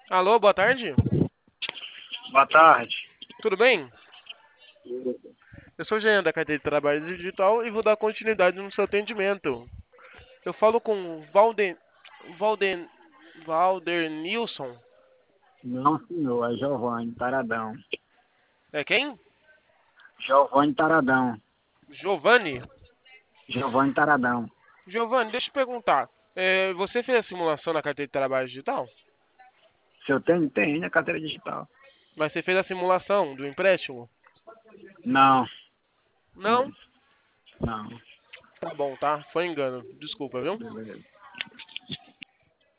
Alô, boa tarde. Boa tarde. Tudo bem? Eu sou o Jean da carteira de trabalho digital e vou dar continuidade no seu atendimento. Eu falo com Valden, Valder Nilson. Não, senhor, é Giovanni Taradão. É quem? Giovanni Taradão. Giovanni. Giovanni Taradão. Giovanni, deixa eu perguntar. Você fez a simulação na carteira de trabalho digital? Se eu tenho, tem na carteira digital. Mas você fez a simulação do empréstimo? Não, Não? não. Tá bom, tá? Foi engano. Desculpa, viu? Beleza.